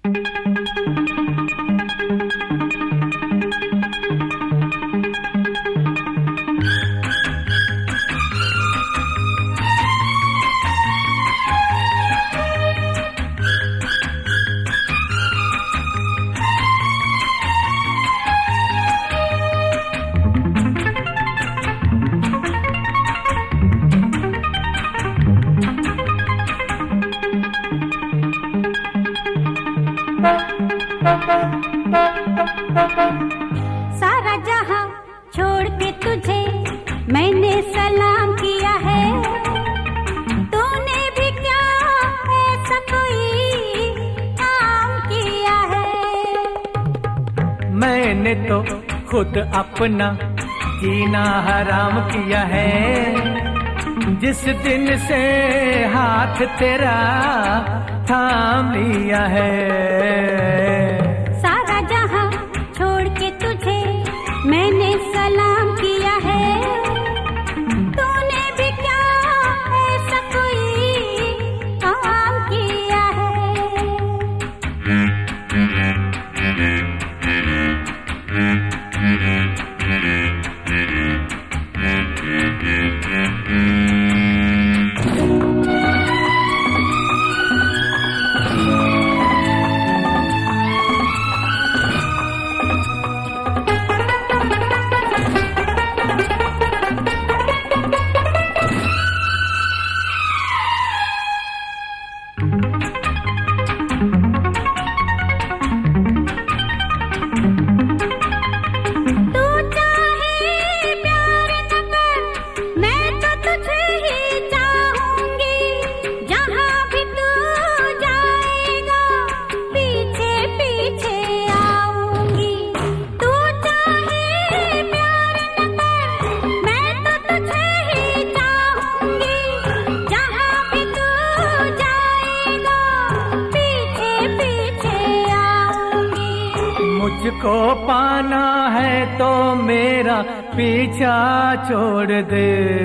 सारा जहां छोड़ के तुझे मैंने सलाम किया है, तूने भी क्या ऐसा कोई काम किया है? मैंने तो खुद अपना जीना हराम किया है, जिस दिन से हाथ तेरा थाम लिया है। सारा जहां छोड़ के तुझे मैंने सलाम किया है, तूने भी क्या ऐसा कोई काम किया है? मुझको पाना है तो मेरा पीछा छोड़ दे।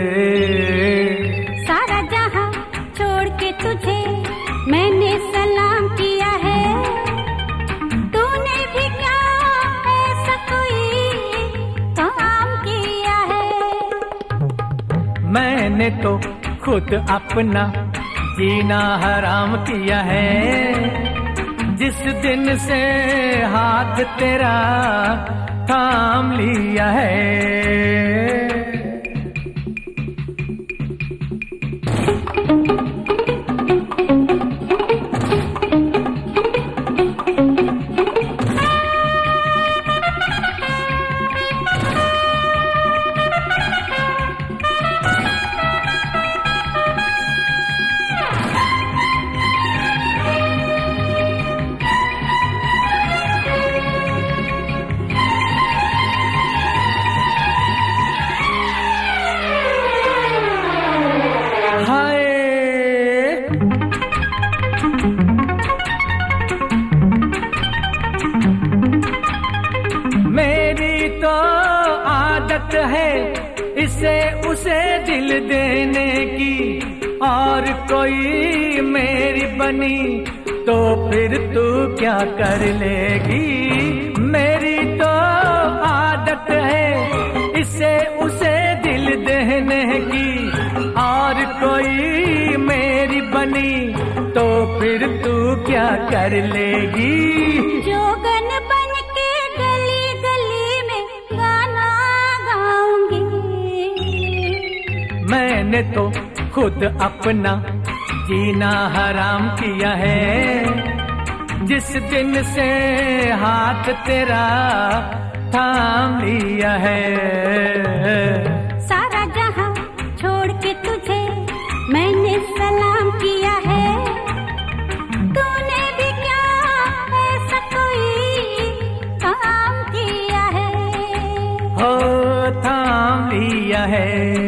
सारा जहां छोड़ के तुझे मैंने सलाम किया है, तूने भी क्या ऐसा कोई काम किया है? मैंने तो खुद अपना जीना हराम किया है, जिस दिन से हाथ तेरा थाम लिया है। मेरी तो आदत है इसे उसे दिल देने की, और कोई मेरी बनी तो फिर तू क्या कर लेगी। मेरी तो आदत है इसे उसे दिल देने की, और कोई मेरी बनी तो फिर तू क्या कर लेगी। जोगन बन के गली गली में गाना गाऊंगी। मैंने तो खुद अपना जीना हराम किया है, जिस दिन से हाथ तेरा थाम लिया है। सारा जहां छोड़ के तुझे मैंने सलाम किया है, तूने भी क्या ऐसा कोई काम किया है? हो थाम लिया है।